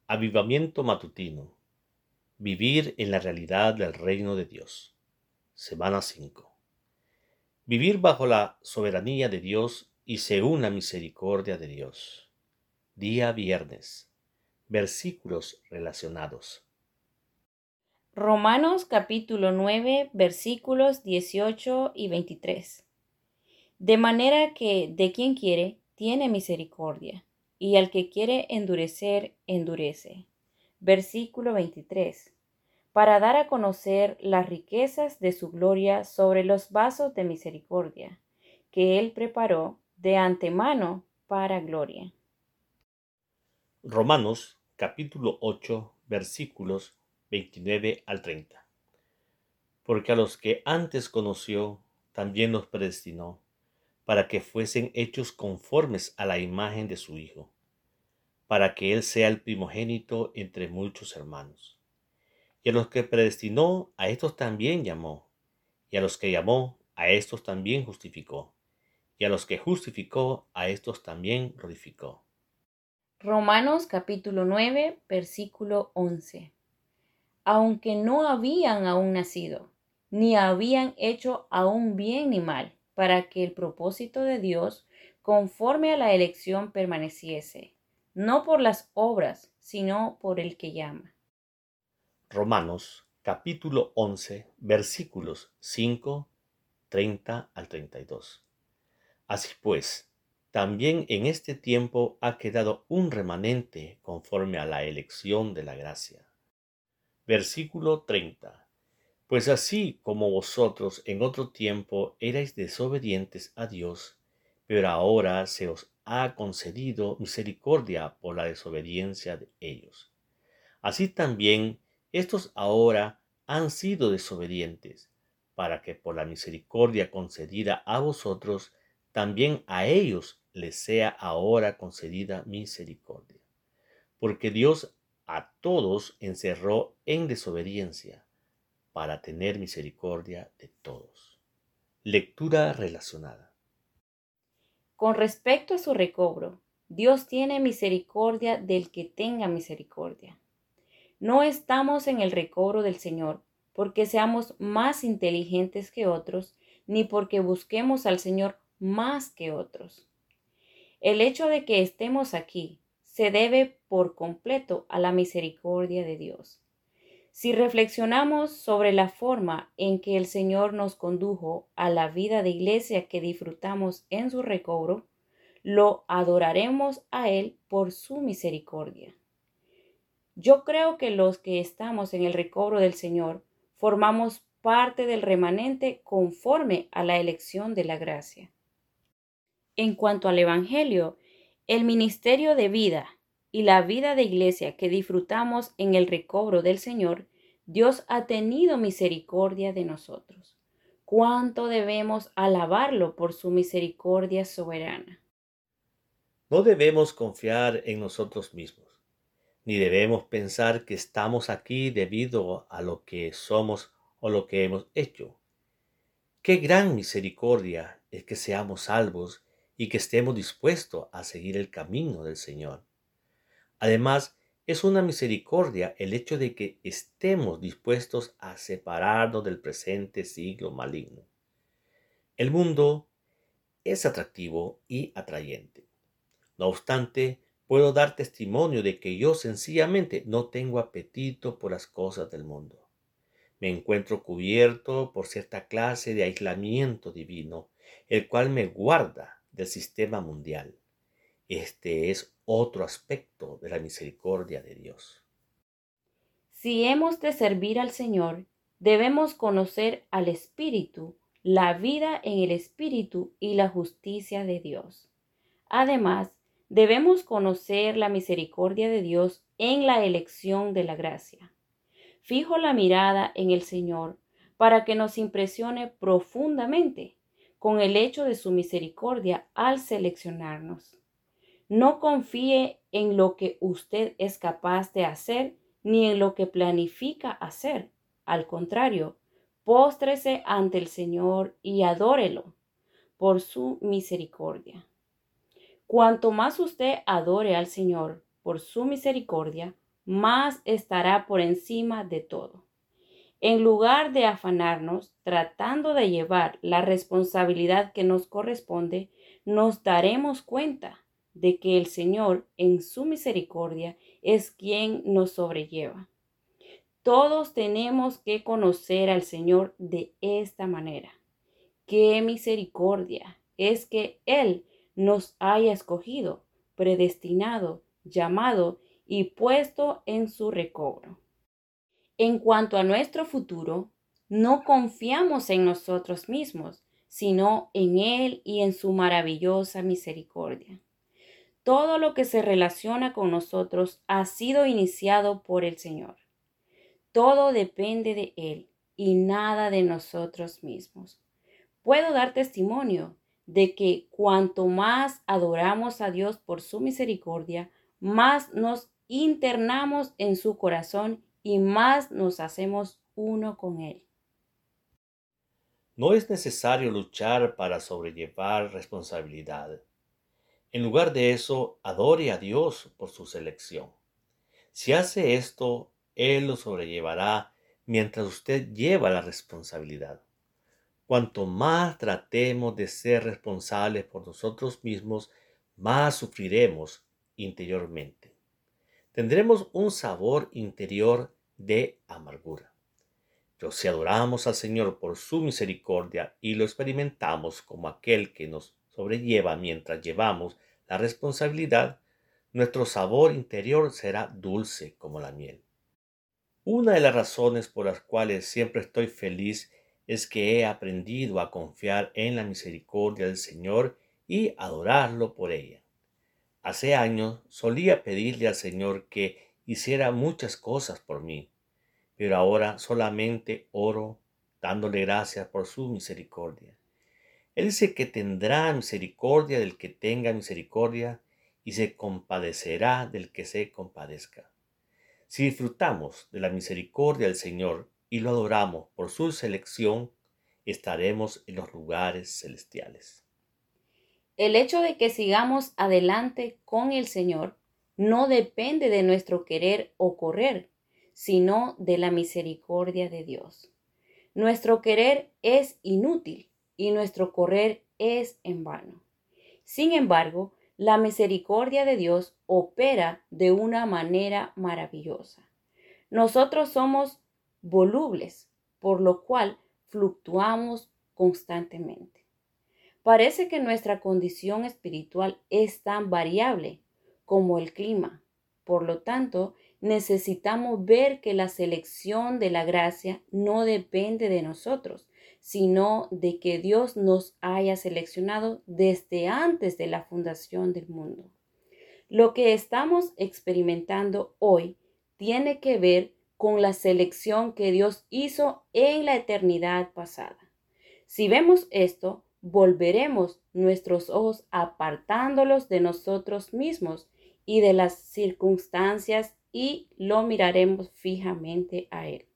Avivamiento matutino. Vivir en la realidad del reino de Dios. Semana 5. Vivir bajo la soberanía de Dios y según la misericordia de Dios. Día viernes. Versículos relacionados. Romanos capítulo 9, versículos 18 y 23. De manera que de quien quiere, tiene misericordia, y al que quiere endurecer, endurece. Versículo 23. Para dar a conocer las riquezas de su gloria sobre los vasos de misericordia, que él preparó de antemano para gloria. Romanos capítulo 8, versículos 29 al 30. Porque a los que antes conoció, también los predestinó, para que fuesen hechos conformes a la imagen de su Hijo, para que Él sea el primogénito entre muchos hermanos. Y a los que predestinó, a estos también llamó, y a los que llamó, a estos también justificó, y a los que justificó, a estos también glorificó. Romanos capítulo 9, versículo 11. Aunque no habían aún nacido, ni habían hecho aún bien ni mal, para que el propósito de Dios, conforme a la elección, permaneciese, no por las obras, sino por el que llama. Romanos capítulo 11, versículos 5, 30 al 32. Así pues, también en este tiempo ha quedado un remanente conforme a la elección de la gracia. Versículo 30. Pues así como vosotros en otro tiempo erais desobedientes a Dios, pero ahora se os ha concedido misericordia por la desobediencia de ellos. Así también estos ahora han sido desobedientes, para que por la misericordia concedida a vosotros, también a ellos les sea ahora concedida misericordia. Porque Dios a todos encerró en desobediencia, para tener misericordia de todos. Lectura relacionada. Con respecto a su recobro, Dios tiene misericordia del que tenga misericordia. No estamos en el recobro del Señor porque seamos más inteligentes que otros, ni porque busquemos al Señor más que otros. El hecho de que estemos aquí se debe por completo a la misericordia de Dios. Si reflexionamos sobre la forma en que el Señor nos condujo a la vida de iglesia que disfrutamos en su recobro, lo adoraremos a Él por su misericordia. Yo creo que los que estamos en el recobro del Señor formamos parte del remanente conforme a la elección de la gracia. En cuanto al Evangelio, el ministerio de vida y la vida de iglesia que disfrutamos en el recobro del Señor, Dios ha tenido misericordia de nosotros. ¿Cuánto debemos alabarlo por su misericordia soberana? No debemos confiar en nosotros mismos, ni debemos pensar que estamos aquí debido a lo que somos o lo que hemos hecho. Qué gran misericordia es que seamos salvos y que estemos dispuestos a seguir el camino del Señor. Además, es una misericordia el hecho de que estemos dispuestos a separarnos del presente siglo maligno. El mundo es atractivo y atrayente. No obstante, puedo dar testimonio de que yo sencillamente no tengo apetito por las cosas del mundo. Me encuentro cubierto por cierta clase de aislamiento divino, el cual me guarda del sistema mundial. Este es otro aspecto de la misericordia de Dios. Si hemos de servir al Señor, debemos conocer al Espíritu, la vida en el Espíritu y la justicia de Dios. Además, debemos conocer la misericordia de Dios en la elección de la gracia. Fijo la mirada en el Señor para que nos impresione profundamente con el hecho de su misericordia al seleccionarnos. No confíe en lo que usted es capaz de hacer ni en lo que planifica hacer. Al contrario, póstrese ante el Señor y adórelo por su misericordia. Cuanto más usted adore al Señor por su misericordia, más estará por encima de todo. En lugar de afanarnos tratando de llevar la responsabilidad que nos corresponde, nos daremos cuenta de que el Señor, en su misericordia, es quien nos sobrelleva. Todos tenemos que conocer al Señor de esta manera. ¡Qué misericordia! Es que Él nos haya escogido, predestinado, llamado y puesto en su recobro. En cuanto a nuestro futuro, no confiamos en nosotros mismos, sino en Él y en su maravillosa misericordia. Todo lo que se relaciona con nosotros ha sido iniciado por el Señor. Todo depende de Él y nada de nosotros mismos. Puedo dar testimonio de que cuanto más adoramos a Dios por su misericordia, más nos internamos en su corazón y más nos hacemos uno con Él. No es necesario luchar para sobrellevar responsabilidad. En lugar de eso, adore a Dios por su selección. Si hace esto, Él lo sobrellevará mientras usted lleva la responsabilidad. Cuanto más tratemos de ser responsables por nosotros mismos, más sufriremos interiormente. Tendremos un sabor interior de amargura. Pero si adoramos al Señor por su misericordia y lo experimentamos como aquel que nos sobrelleva mientras llevamos la responsabilidad, nuestro sabor interior será dulce como la miel. Una de las razones por las cuales siempre estoy feliz es que he aprendido a confiar en la misericordia del Señor y adorarlo por ella. Hace años solía pedirle al Señor que hiciera muchas cosas por mí, pero ahora solamente oro dándole gracias por su misericordia. Él dice que tendrá misericordia del que tenga misericordia y se compadecerá del que se compadezca. Si disfrutamos de la misericordia del Señor y lo adoramos por su selección, estaremos en los lugares celestiales. El hecho de que sigamos adelante con el Señor no depende de nuestro querer o correr, sino de la misericordia de Dios. Nuestro querer es inútil y nuestro correr es en vano. Sin embargo, la misericordia de Dios opera de una manera maravillosa. Nosotros somos volubles, por lo cual fluctuamos constantemente. Parece que nuestra condición espiritual es tan variable como el clima. Por lo tanto, necesitamos ver que la selección de la gracia no depende de nosotros, sino de que Dios nos haya seleccionado desde antes de la fundación del mundo. Lo que estamos experimentando hoy tiene que ver con la selección que Dios hizo en la eternidad pasada. Si vemos esto, volveremos nuestros ojos apartándolos de nosotros mismos y de las circunstancias y lo miraremos fijamente a Él.